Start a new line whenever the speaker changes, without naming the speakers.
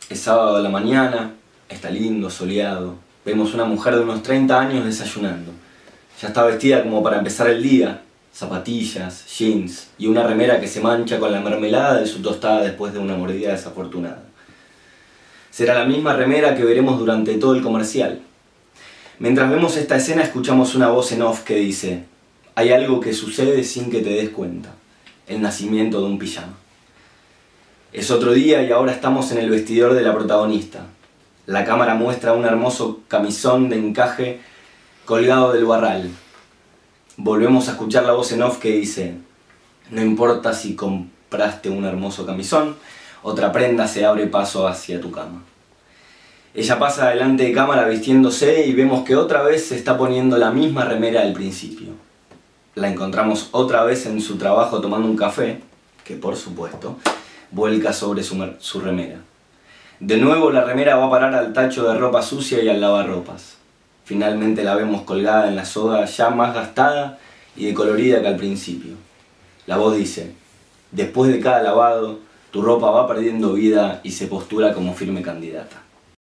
Es sábado a la mañana, está lindo, soleado. Vemos una mujer de unos 30 años desayunando. Ya está vestida como para empezar el día. Zapatillas, jeans y una remera que se mancha con la mermelada de su tostada después de una mordida desafortunada. Será la misma remera que veremos durante todo el comercial. Mientras vemos esta escena escuchamos una voz en off que dice: hay algo que sucede sin que te des cuenta. El nacimiento de un pijama. Es otro día y ahora estamos en el vestidor de la protagonista. La cámara muestra un hermoso camisón de encaje colgado del barral. Volvemos a escuchar la voz en off que dice: no importa si compraste un hermoso camisón, otra prenda se abre paso hacia tu cama. Ella pasa delante de cámara vistiéndose y vemos que otra vez se está poniendo la misma remera del principio. La encontramos otra vez en su trabajo tomando un café, que por supuesto vuelca sobre su remera. De nuevo la remera va a parar al tacho de ropa sucia y al lavarropas. Finalmente la vemos colgada en la soga ya más gastada y decolorida que al principio. La voz dice: después de cada lavado, tu ropa va perdiendo vida y se postula como firme candidata.